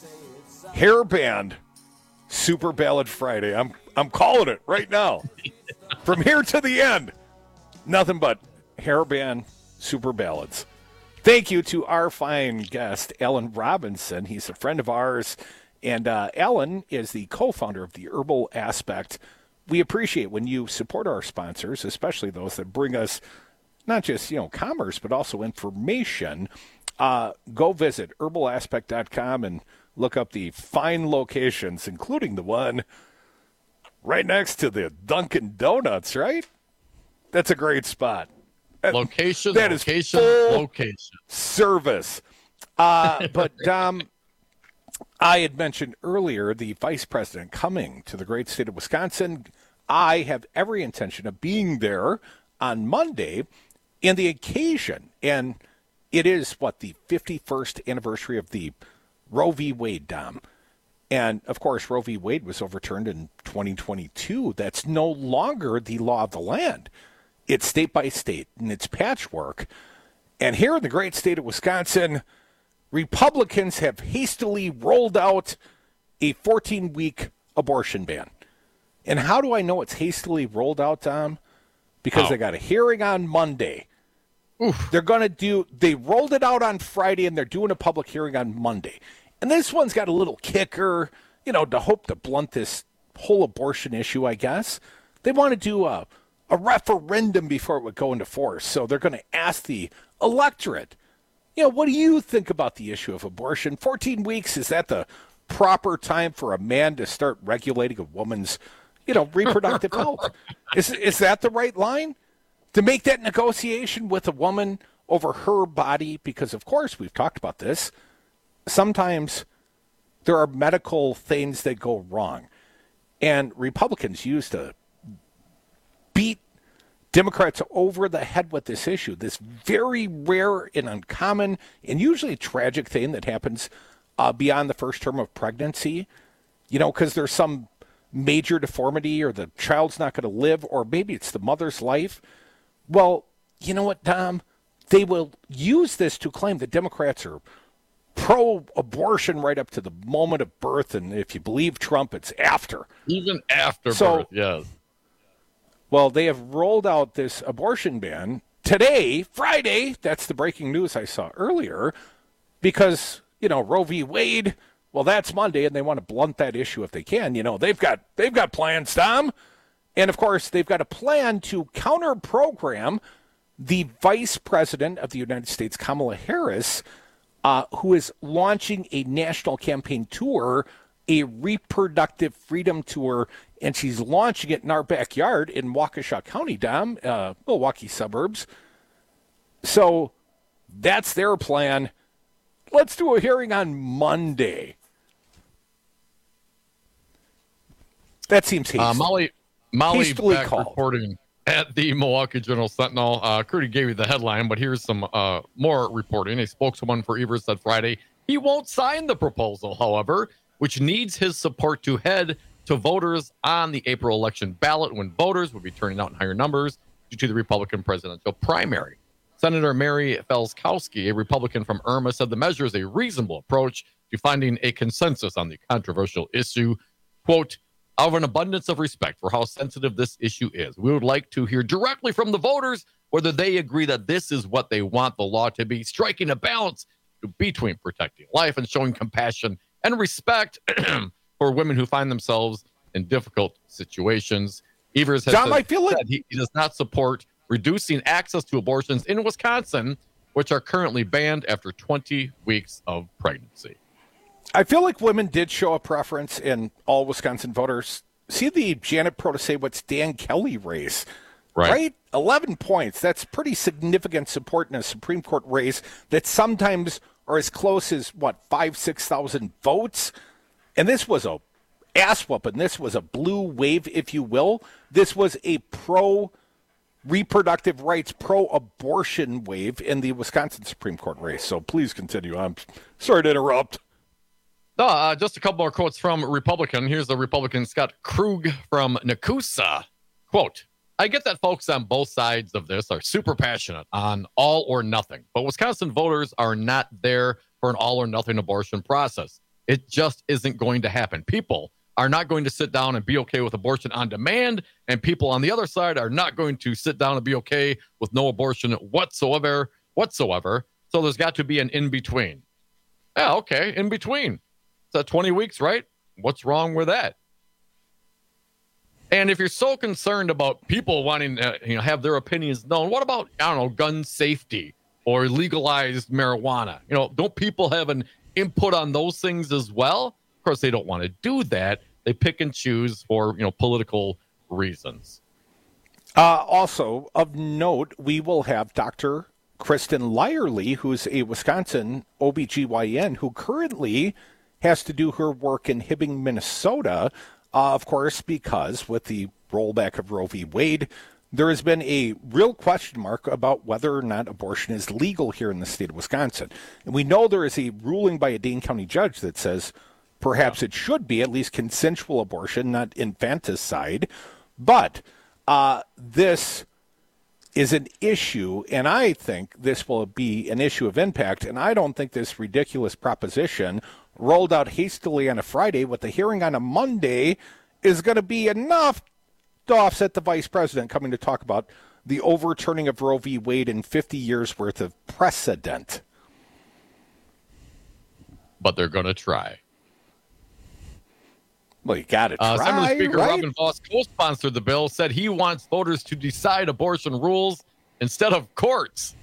Hair band. Super Ballad Friday. I'm I'm calling it right now. From here to the end. Nothing but hair band super ballads. Thank you to our fine guest, Alan Robinson. He's a friend of ours. And uh, Alan is the co-founder of the Herbal Aspect. We appreciate when you support our sponsors, especially those that bring us not just, you know, commerce, but also information. Uh, go visit herbal aspect dot com and look up the fine locations, including the one right next to the Dunkin' Donuts, right? That's a great spot. That- Location, that is location, full location. service. Uh, but, Dom, I had mentioned earlier the vice president coming to the great state of Wisconsin. I have every intention of being there on Monday, and the occasion, and it is, what, the fifty-first anniversary of the Roe v. Wade, Dom. And, of course, Roe v. Wade was overturned in twenty twenty-two. That's no longer the law of the land. It's state by state, and it's patchwork. And here in the great state of Wisconsin, Republicans have hastily rolled out a fourteen-week abortion ban. And how do I know it's hastily rolled out, Tom? Because How? they got a hearing on Monday. They're going to do, they rolled it out on Friday, and they're doing a public hearing on Monday. And this one's got a little kicker, you know, to hope to blunt this whole abortion issue, I guess. They want to do a, a referendum before it would go into force. So they're going to ask the electorate, you know, what do you think about the issue of abortion? fourteen weeks, is that the proper time for a man to start regulating a woman's, you know, reproductive health? Is, is that the right line? To make that negotiation with a woman over her body? Because, of course, we've talked about this. Sometimes there are medical things that go wrong. And Republicans used to beat Democrats over the head with this issue, this very rare and uncommon and usually tragic thing that happens uh, beyond the first term of pregnancy, you know, because there's some major deformity or the child's not going to live, or maybe it's the mother's life. Well, you know what, Tom? They will use this to claim that Democrats are pro-abortion right up to the moment of birth, and if you believe Trump, it's after. Even after So- birth, yes. Well, they have rolled out this abortion ban today, Friday. That's the breaking news I saw earlier, because, you know, Roe v. Wade, well, that's Monday, and they want to blunt that issue if they can. You know, they've got they've got plans, Tom. And, of course, they've got a plan to counter-program the Vice President of the United States, Kamala Harris, uh, who is launching a national campaign tour, a reproductive freedom tour, and she's launching it in our backyard in Waukesha County, Dom, uh, Milwaukee suburbs. So that's their plan. Let's do a hearing on Monday. That seems hasty. Uh, Molly, Molly Hastily back called. reporting at the Milwaukee Journal Sentinel. Uh, Crudy gave you the headline, but here's some uh, more reporting. A spokeswoman for Evers said Friday he won't sign the proposal, however, which needs his support to head to voters on the April election ballot, when voters would be turning out in higher numbers due to the Republican presidential primary. Senator Mary Felskowski, a Republican from Irma, said the measure is a reasonable approach to finding a consensus on the controversial issue. Quote, out of an abundance of respect for how sensitive this issue is, we would like to hear directly from the voters whether they agree that this is what they want the law to be, striking a balance between protecting life and showing compassion and respect for women who find themselves in difficult situations. Evers has John, said, I feel like- said he, he does not support reducing access to abortions in Wisconsin, which are currently banned after twenty weeks of pregnancy. I feel like women did show a preference in all Wisconsin voters. See the Janet Protasewicz Dan Kelly race, right. right? eleven points. That's pretty significant support in a Supreme Court race that sometimes are as close as, what, five, six thousand votes? And this was a ass whooping. This was a blue wave, if you will. This was a pro-reproductive rights, pro-abortion wave in the Wisconsin Supreme Court race. So please continue. I'm sorry to interrupt. No, uh, just a couple more quotes from Republican. Here's the Republican Scott Krug from Nakusa. Quote, I get that folks on both sides of this are super passionate on all or nothing, but Wisconsin voters are not there for an all or nothing abortion process. It just isn't going to happen. People are not going to sit down and be okay with abortion on demand, and people on the other side are not going to sit down and be okay with no abortion whatsoever, whatsoever. So there's got to be an in-between. Yeah, okay, in-between. It's at twenty weeks, right? What's wrong with that? And if you're so concerned about people wanting to you know, have their opinions known, what about, I don't know, gun safety or legalized marijuana? You know, don't people have an input on those things as well? Of course, they don't want to do that. They pick and choose for, you know, political reasons. Uh, also, of note, we will have Doctor Kristen Lyerly, who's a Wisconsin O B G Y N, who currently has to do her work in Hibbing, Minnesota, uh, of course, because with the rollback of Roe v. Wade, there has been a real question mark about whether or not abortion is legal here in the state of Wisconsin. And we know there is a ruling by a Dane County judge that says perhaps it should be at least consensual abortion, not infanticide. But uh, this is an issue, and I think this will be an issue of impact. And I don't think this ridiculous proposition rolled out hastily on a Friday with the hearing on a Monday is going to be enough to offset the vice president coming to talk about the overturning of Roe v. Wade in fifty years worth of precedent. But they're going to try. Well, you got to try, uh, Assembly Speaker right? Robin Voss co-sponsored the bill, said he wants voters to decide abortion rules instead of courts.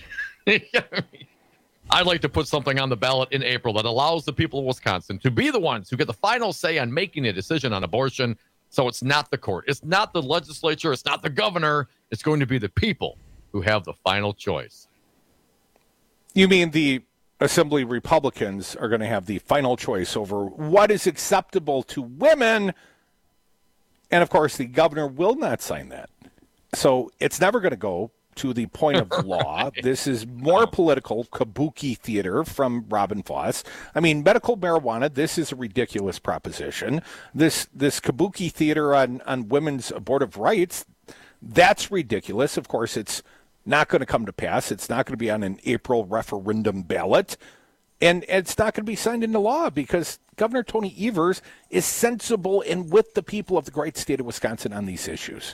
I'd like to put something on the ballot in April that allows the people of Wisconsin to be the ones who get the final say on making a decision on abortion. So it's not the court. It's not the legislature. It's not the governor. It's going to be the people who have the final choice. You mean the Assembly Republicans are going to have the final choice over what is acceptable to women? And, of course, the governor will not sign that. So it's never going to go to the point of law. Right. This is more political kabuki theater from Robin Voss. I mean, medical marijuana, this is a ridiculous proposition. This this kabuki theater on, on women's abortive rights, that's ridiculous. Of course, it's not going to come to pass. It's not going to be on an April referendum ballot. And it's not going to be signed into law because Governor Tony Evers is sensible and with the people of the great state of Wisconsin on these issues.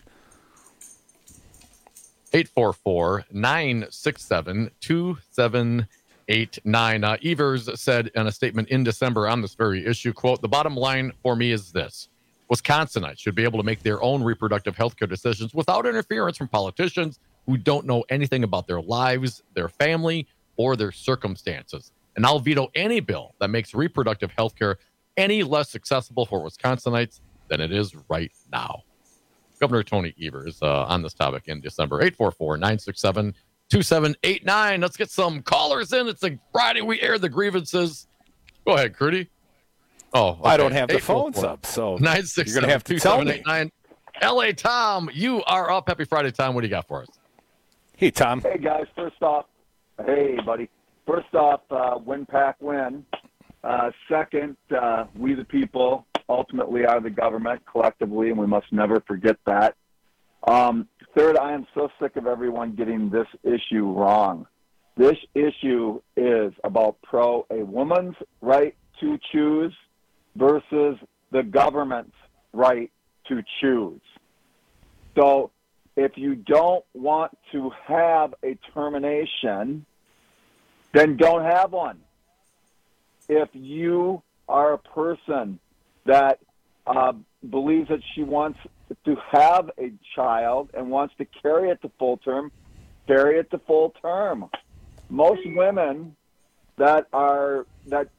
eight four four, nine six seven, two seven eight nine. Uh, Evers said in a statement in December on this very issue, quote, the bottom line for me is this. Wisconsinites should be able to make their own reproductive health care decisions without interference from politicians who don't know anything about their lives, their family, or their circumstances. And I'll veto any bill that makes reproductive health care any less accessible for Wisconsinites than it is right now. Governor Tony Evers uh, on this topic in December. eight four four, nine six seven, two seven eight nine. Let's get some callers in. It's a Friday. We air the grievances. Go ahead, Crudy. Oh, okay. I don't have the phones up, so nine six you're going to have to two tell seven me. eight nine. L A Tom, you are up. Happy Friday, Tom. What do you got for us? Hey, Tom. Hey, guys. First off, hey, buddy. First off, uh, win, pack, win. Uh, second, uh, we the people ultimately are the government collectively, and we must never forget that. Um, third, I am so sick of everyone getting this issue wrong. This issue is about pro a woman's right to choose versus the government's right to choose. So if you don't want to have a termination, then don't have one. If you are a person that uh, believes that she wants to have a child and wants to carry it to full term, carry it to full term. Most women that are that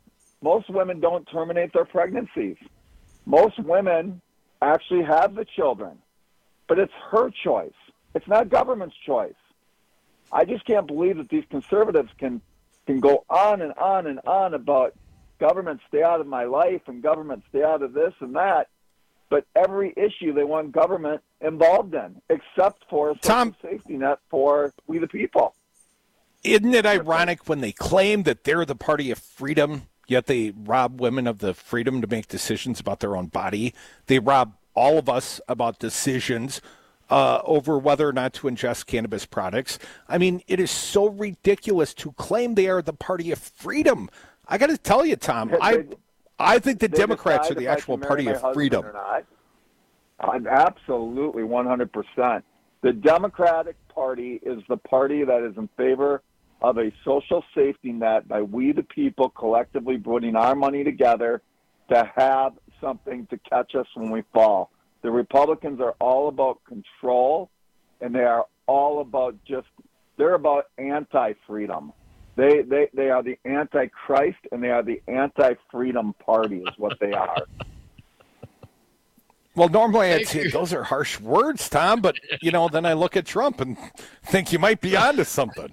Most women don't terminate their pregnancies. Most women actually have the children, but it's her choice. It's not government's choice. I just can't believe that these conservatives can can go on and on and on about government stay out of my life and government stay out of this and that, but every issue they want government involved in, except for a social safety net for we the people. Isn't it ironic when they claim that they're the party of freedom, yet they rob women of the freedom to make decisions about their own body? They rob all of us about decisions uh, over whether or not to ingest cannabis products. I mean, it is so ridiculous to claim they are the party of freedom. I got to tell you, Tom, They- I I think the they Democrats are decide the if I actual can marry party my of husband freedom. or not. I'm absolutely one hundred percent. The Democratic Party is the party that is in favor of a social safety net by we the people collectively putting our money together to have something to catch us when we fall. The Republicans are all about control, and they are all about just, they're about anti-freedom. They, they, they are the anti-Christ, and they are the anti-freedom party is what they are. Well, normally I'd say those are harsh words, Tom, but, you know, then I look at Trump and think you might be onto something.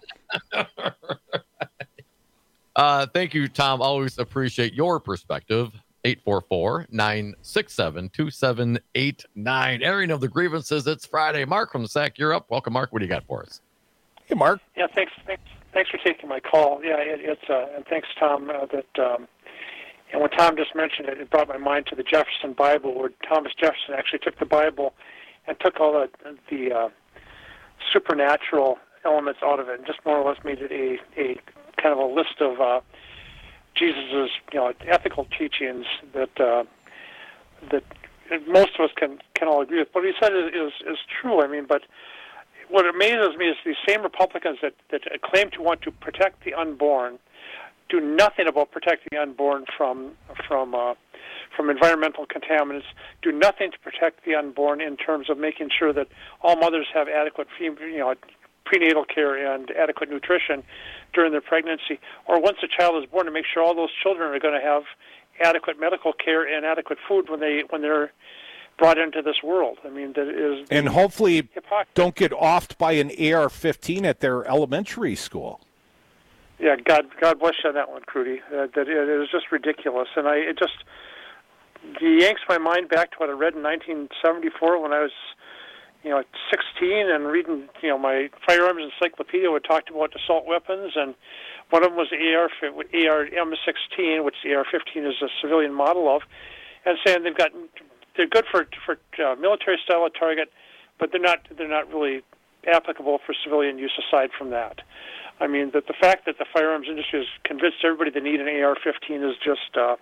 Uh, thank you, Tom. Always appreciate your perspective. eight four four, nine six seven, two seven eight nine. Airing of the grievances. It's Friday. Mark from the Sack, you're up. Welcome, Mark. What do you got for us? Hey, Mark. Yeah, thanks. Thanks, thanks for taking my call. Yeah, it, it's uh, and thanks, Tom. Uh, that um, and when Tom just mentioned it, it brought my mind to the Jefferson Bible, where Thomas Jefferson actually took the Bible and took all the the uh, supernatural elements out of it, and just more or less made it a a kind of a list of uh, Jesus's, you know, ethical teachings that uh, that most of us can can all agree with. What he said is, is is true. I mean, but what amazes me is these same Republicans that that claim to want to protect the unborn do nothing about protecting the unborn from from uh, from environmental contaminants. Do nothing to protect the unborn in terms of making sure that all mothers have adequate, you know, prenatal care and adequate nutrition during their pregnancy, or once a child is born, to make sure all those children are going to have adequate medical care and adequate food when they when they're brought into this world. I mean, that is And hopefully don't get offed by an A R fifteen at their elementary school. Yeah, God, God bless you on that one, Crudy. Uh, that it, it was just ridiculous, and I it just it yanks my mind back to what I read in nineteen seventy-four when I was, you know, sixteen and reading, you know, my firearms encyclopedia, where it talked about assault weapons, and one of them was the A R A R M sixteen, which the A R fifteen is a civilian model of, and saying they've got they're good for for uh, military style at target, but they're not they're not really applicable for civilian use aside from that. I mean, that the fact that the firearms industry has convinced everybody they need an A R fifteen is just, uh,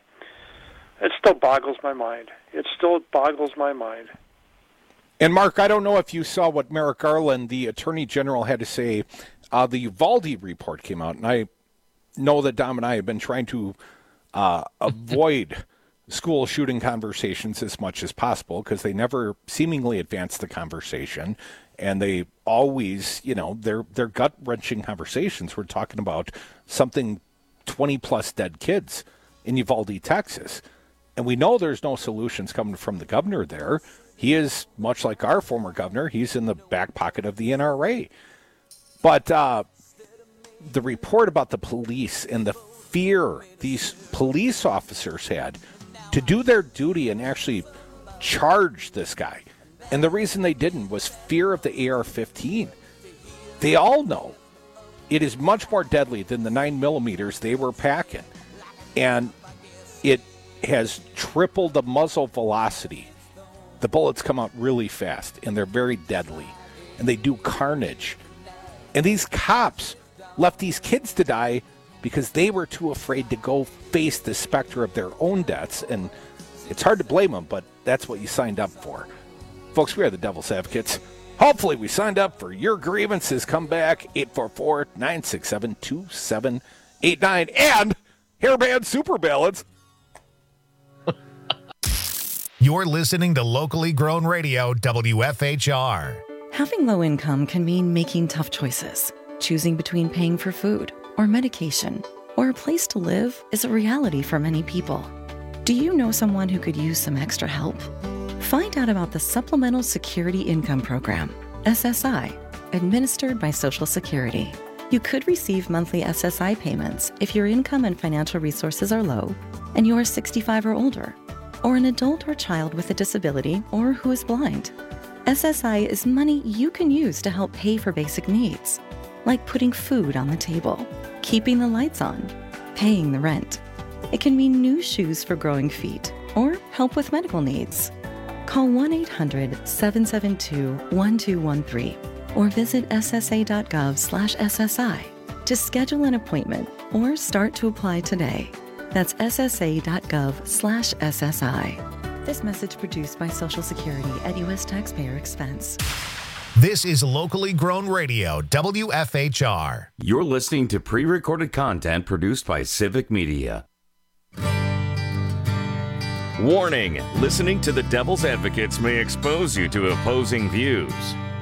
it still boggles my mind. It still boggles my mind. And, Mark, I don't know if you saw what Merrick Garland, the Attorney General, had to say. Uh, the Uvalde report came out, and I know that Dom and I have been trying to uh, avoid school shooting conversations as much as possible because they never seemingly advance the conversation. And they always, you know, they're, they're gut-wrenching conversations. We're talking about something twenty-plus dead kids in Uvalde, Texas. And we know there's no solutions coming from the governor there. He is, much like our former governor, he's in the back pocket of the N R A. But uh, the report about the police and the fear these police officers had to do their duty and actually charge this guy. And the reason they didn't was fear of the A R fifteen. They all know it is much more deadly than the nine millimeters they were packing. And it has tripled the muzzle velocity. The bullets come out really fast, and they're very deadly. And they do carnage. And these cops left these kids to die because they were too afraid to go face the specter of their own deaths. And it's hard to blame them, but that's what you signed up for. Folks, we are the Devil's Advocates. Hopefully we signed up for your grievances. Come back, eight four four, nine six seven, two seven eight nine. And hairband super ballads. You're listening to locally grown radio, W F H R. Having low income can mean making tough choices, choosing between paying for food or medication or a place to live is a reality for many people. Do you know someone who could use some extra help? Find out about the Supplemental Security Income Program, S S I, administered by Social Security. You could receive monthly S S I payments if your income and financial resources are low and you are sixty-five or older, or an adult or child with a disability or who is blind. S S I is money you can use to help pay for basic needs, like putting food on the table, keeping the lights on, paying the rent. It can mean new shoes for growing feet or help with medical needs. Call one eight hundred, seven seven two, one two one three or visit s s a dot gov slash S S I to schedule an appointment or start to apply today. That's s s a dot gov slash S S I. This message produced by Social Security at U S taxpayer expense. This is locally grown radio, W F H R. You're listening to pre-recorded content produced by Civic Media. Warning, listening to the Devil's Advocates may expose you to opposing views.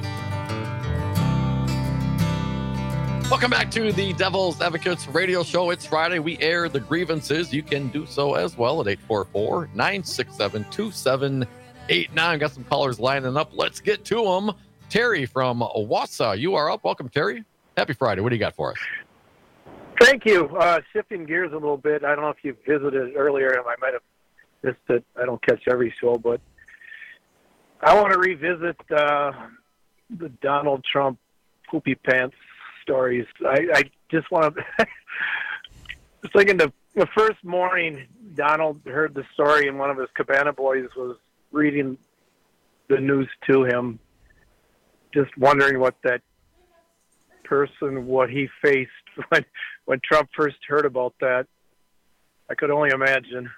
Welcome back to the Devil's Advocates radio show. It's Friday. We air the grievances. You can do so as well at eight four four, nine six seven, two seven eight nine. Got some callers lining up. Let's get to them. Terry from Wausau, you are up. Welcome, Terry. Happy Friday. What do you got for us? Thank you. Uh, shifting gears a little bit. I don't know if you visited earlier, and I might have missed it. I don't catch every show, but I want to revisit uh, the Donald Trump poopy pants stories. I, I just want to. It's like in the, the first morning, Donald heard the story, and one of his Cabana boys was reading the news to him, just wondering what that person, what he faced when when Trump first heard about that. I could only imagine.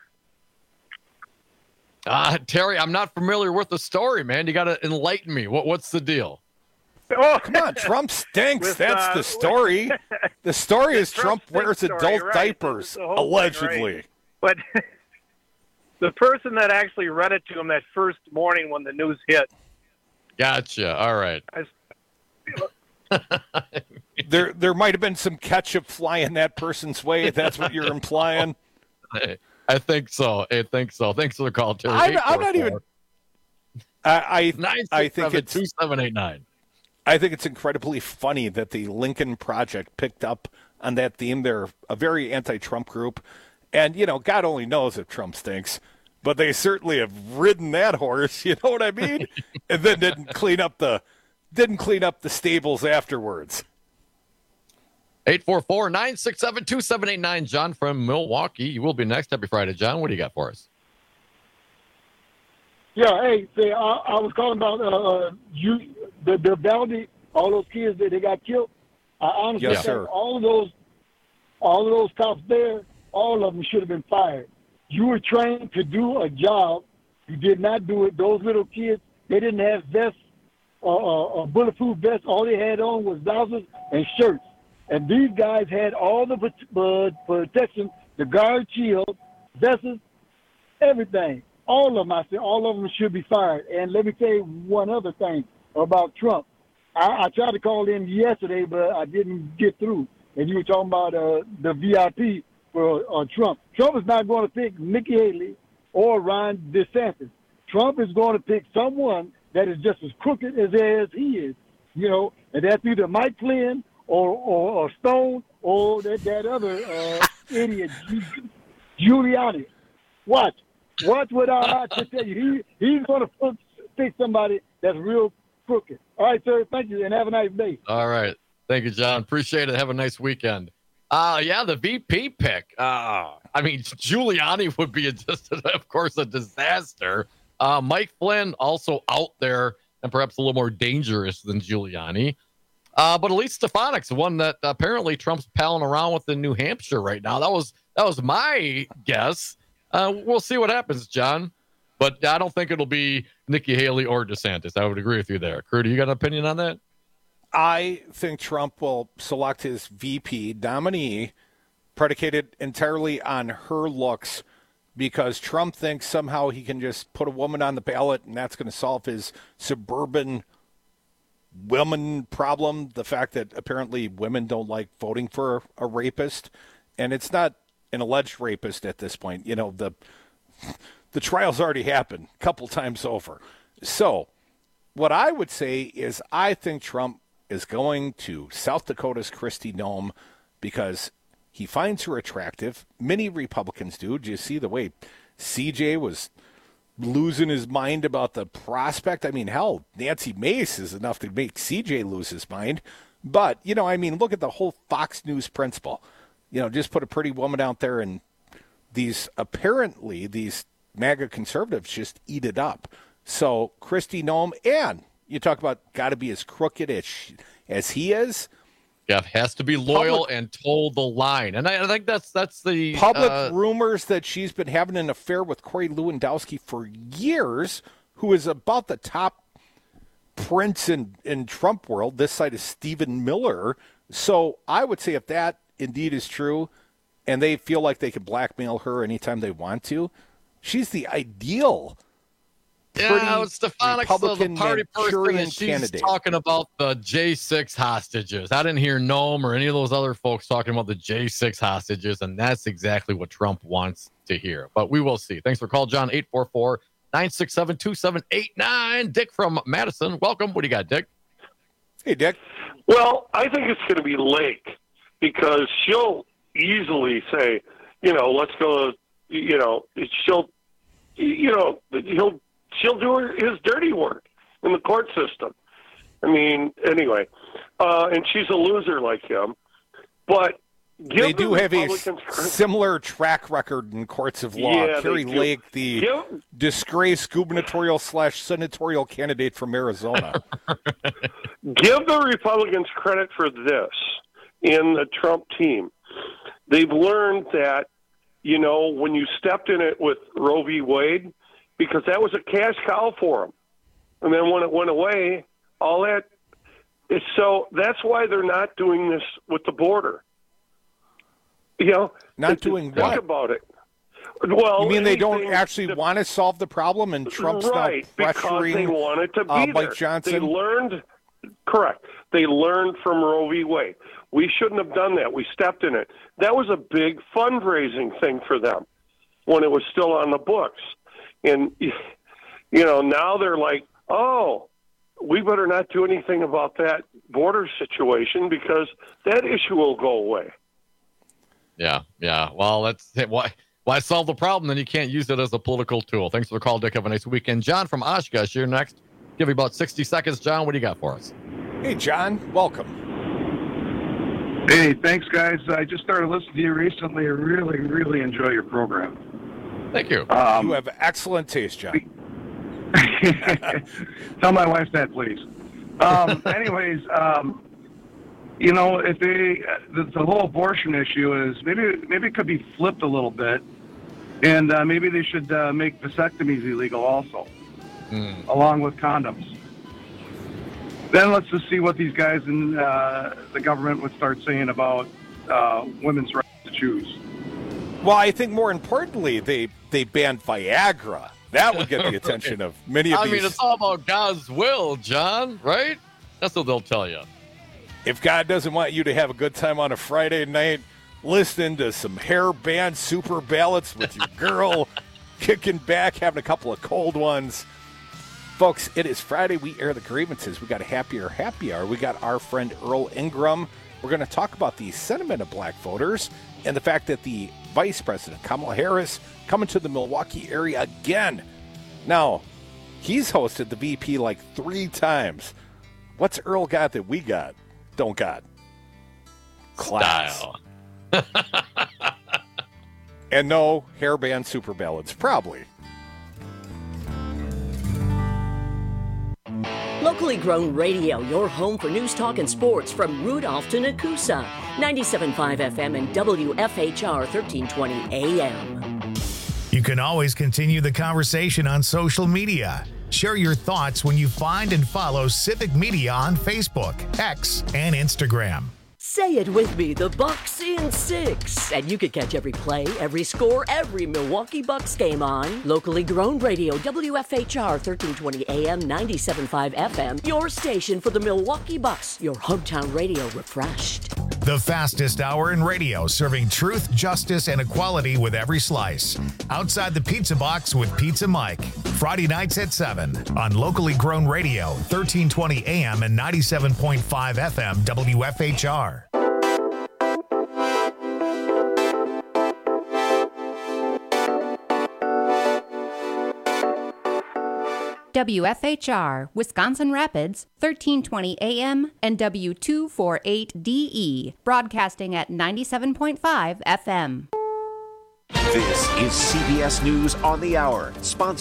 Uh, Terry, I'm not familiar with the story, man. You got to enlighten me. What What's the deal? Oh, come on, Trump stinks. With, That's uh, the story. The story is Trump, Trump wears story, adult right. diapers, allegedly. Thing, right. But the person that actually read it to him that first morning when the news hit. Gotcha. All right. I, there there might have been some ketchup flying that person's way. That's what you're implying. I think so. I think so. Thanks for the call, Terry. I'm, I'm not even. I I, I think it's two seven eight nine. I think it's incredibly funny that the Lincoln Project picked up on that theme. They're a very anti-Trump group, and you know, God only knows if Trump stinks, but they certainly have ridden that horse. You know what I mean? And then didn't clean up the didn't clean up the stables afterwards. eight four four, nine six seven, two seven eight nine. John from Milwaukee. You will be next. Happy Friday, John. What do you got for us? Yeah, hey, say, I, I was calling about uh, you, the the Valley, all those kids that they got killed. I honestly yes, think sir. all of those, all of those cops there, all of them should have been fired. You were trained to do a job. You did not do it. Those little kids, they didn't have vests or uh, uh, bulletproof vests. All they had on was blouses and shirts. And these guys had all the uh, protection, the guard shield, vests, everything. All of them, I said, all of them should be fired. And let me tell you one other thing about Trump. I, I tried to call in yesterday, but I didn't get through. And you were talking about uh, the V I P for uh, Trump. Trump is not going to pick Nikki Haley or Ron DeSantis. Trump is going to pick someone that is just as crooked as, as he is, you know, and that's either Mike Flynn or, or, or Stone or that, that other uh, idiot, Giuliani. Watch. Watch what I have to tell you. He, he's going to pick somebody that's real crooked. All right, sir. Thank you, and have a nice day. All right. Thank you, John. Appreciate it. Have a nice weekend. Uh, yeah, the V P pick. Uh, I mean, Giuliani would be, a, just, of course, a disaster. Uh, Mike Flynn also out there and perhaps a little more dangerous than Giuliani. Uh, but Elise Stefanik's one that apparently Trump's palling around with in New Hampshire right now. That was that was my guess. Uh, we'll see what happens, John. But I don't think it'll be Nikki Haley or DeSantis. I would agree with you there. Crudy, you got an opinion on that? I think Trump will select his V P nominee predicated entirely on her looks because Trump thinks somehow he can just put a woman on the ballot and that's going to solve his suburban women problem, the fact that apparently women don't like voting for a rapist. and it's not an alleged rapist at this point. You know, the the trial's already happened a couple times over. So what I would say is I think Trump is going to South Dakota's Kristi Noem because he finds her attractive. Many Republicans do. Do you see the way C J was losing his mind about the prospect? I mean, hell, Nancy Mace is enough to make C J lose his mind. But, you know, I mean, look at the whole Fox News principle. You know, just put a pretty woman out there and these, apparently, these MAGA conservatives just eat it up. So Kristi Noem, and you talk about got to be as crooked as, as he is. Jeff has to be loyal Public, and toe the line. And I, I think that's that's the public uh, rumors that she's been having an affair with Corey Lewandowski for years, who is about the top prince in, in Trump world. This side is Stephen Miller. So I would say if that indeed is true and they feel like they can blackmail her anytime they want to, she's the ideal Yeah, Stefanik, so the Republican party person, Manchurian and she's candidate. talking about the J six hostages. I didn't hear Noem or any of those other folks talking about the J six hostages, and that's exactly what Trump wants to hear. But we will see. Thanks for calling, John, eight four four, nine six seven, two seven eight nine. Dick from Madison, welcome. What do you got, Dick? Hey, Dick. Well, I think it's going to be Lake because she'll easily say, you know, let's go, you know, she'll, you know, he'll, she'll do her, his dirty work in the court system. I mean, anyway, uh, and she's a loser like him. But give they do the have a Republicans s- similar track record in courts of law. Yeah, Carrie they do. Lake, the Give- disgraced gubernatorial slash senatorial candidate from Arizona. Give the Republicans credit for this in the Trump team. They've learned that, you know, when you stepped in it with Roe v. Wade, because that was a cash cow for them. And then when it went away, all that is so that's why they're not doing this with the border. You know, Not doing think what? about it. Well, you mean they don't anything actually that- want to solve the problem, and Trump's right, now because pressuring they wanted to be uh, there. Mike Johnson? They learned, correct. They learned from Roe v. Wade. We shouldn't have done that. We stepped in it. That was a big fundraising thing for them when it was still on the books. And, you know, now they're like, oh, we better not do anything about that border situation because that issue will go away. Yeah, yeah. Well, that's why. Why solve the problem? Then you can't use it as a political tool. Thanks for the call, Dick. Have a nice weekend. John from Oshkosh, you're next. Give you about sixty seconds. John, what do you got for us? Hey, John, welcome. Hey, thanks, guys. I just started listening to you recently. I really, really enjoy your program. Thank you. Um, you have excellent taste, John. Tell my wife that, please. Um, anyways, um, you know, if they the, the whole abortion issue is maybe maybe it could be flipped a little bit, and uh, maybe they should uh, make vasectomies illegal also, mm. along with condoms. Then let's just see what these guys in uh, the government would start saying about uh, women's rights to choose. Well, I think more importantly, they they banned Viagra. That would get the attention of many of I these. I mean, it's all about God's will, John, right? That's what they'll tell you. If God doesn't want you to have a good time on a Friday night, listening to some hair band super ballads with your girl, kicking back, having a couple of cold ones. Folks, it is Friday. We air the grievances. We got a happier happy hour. We got our friend Earl Ingram. We're going to talk about the sentiment of black voters and the fact that the Vice President, Kamala Harris, coming to the Milwaukee area again. Now, he's hosted the V P like three times. What's Earl got that we got? Don't got? Class. And no hairband super ballads, probably. Locally grown radio, your home for news, talk, and sports from Rudolph to Nakusa. ninety-seven point five F M and W F H R thirteen twenty A M. You can always continue the conversation on social media. Share your thoughts when you find and follow Civic Media on Facebook, X, and Instagram. Say it with me, the Bucks in six. And you can catch every play, every score, every Milwaukee Bucks game on locally grown radio, W F H R thirteen twenty A M, ninety-seven point five F M, your station for the Milwaukee Bucks, your hometown radio refreshed. The fastest hour in radio, serving truth, justice, and equality with every slice. Outside the Pizza Box with Pizza Mike. Friday nights at seven on locally grown radio, thirteen twenty A M and ninety-seven point five F M, W F H R. W F H R, Wisconsin Rapids, thirteen twenty A M and W two forty-eight D E, broadcasting at ninety-seven point five F M. This is C B S News on the Hour, sponsored